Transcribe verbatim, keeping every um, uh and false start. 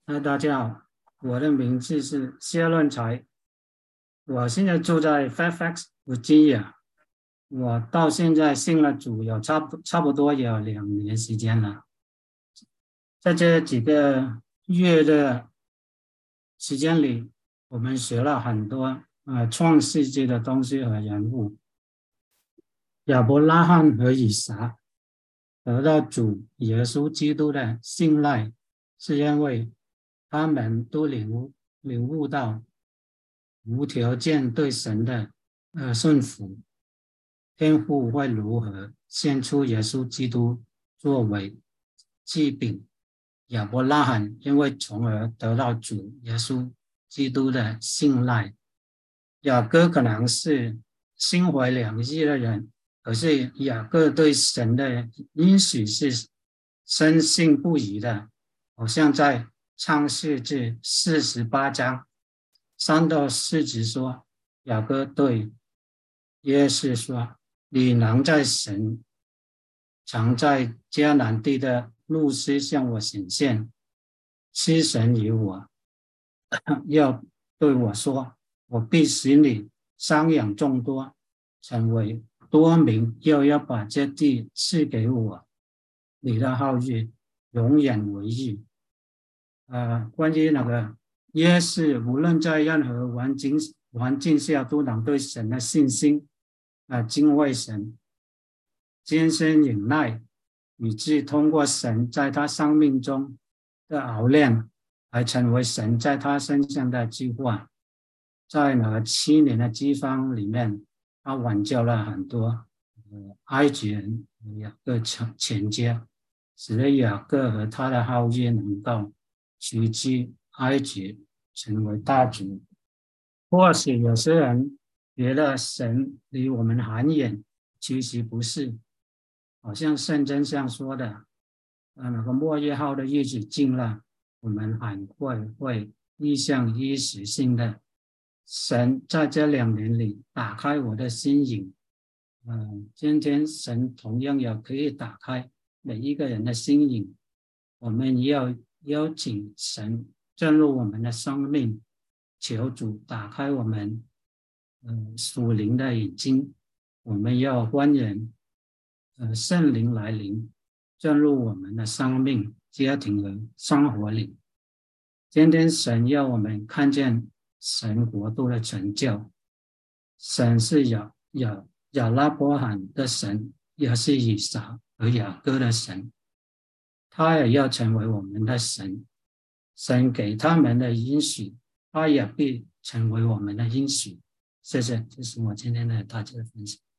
嗨，大家好，我的名字是谢润才，我现在住在 Fairfax Virginia，我到现在信了主有差不差不多有两年时间了，在这几个月的时间里，我们学了很多呃创世纪的东西和人物，亚伯拉罕和以撒得到主耶稣基督的信赖，是因为他们都领悟领悟到无条件对神的呃顺服，天父会如何献出耶稣基督作为祭品。亚伯拉罕因为从而得到主耶稣基督的信赖。雅各可能是心怀两意的人，可是雅各对神的应许是深信不疑的，好像在创世纪四十八章三到四节说，雅各对耶稣说：“你能在神常在迦南地的路斯向我显现，赐神与我，要对我说：我必使你生养众多，成为多民，又要把这地赐给我，你的后裔永远为义。”呃，关于那个耶稣，无论在任何环境环境下，都能对神的信心啊、呃敬畏神，坚信忍耐，以致通过神在他生命中的熬炼，来成为神在他身上的计划。在那个七年的饥荒里面，他挽救了很多呃埃及人雅各全全家，使得雅各和他的后裔能够袭击埃及，成为大族。或许有些人觉得神离我们很远，其实不是。好像圣经上说的，呃，那个末日后的日子近了，我们很快会异象一时性的。神在这两年里打开我的心灵，嗯、呃，今天神同样也可以打开每一个人的心灵。我们要邀请神进入我们的生命，求主打开我们呃属灵的眼睛。我们要欢迎呃圣灵来临，进入我们的生命、家庭和生活里。今天神要我们看见神国度的成就。神是亚亚亚拉伯罕的神，也是以撒和雅各的神，他也要成为我们的神。神给他们的应许，他也必成为我们的应许。谢谢，这是我今天的大家的分享。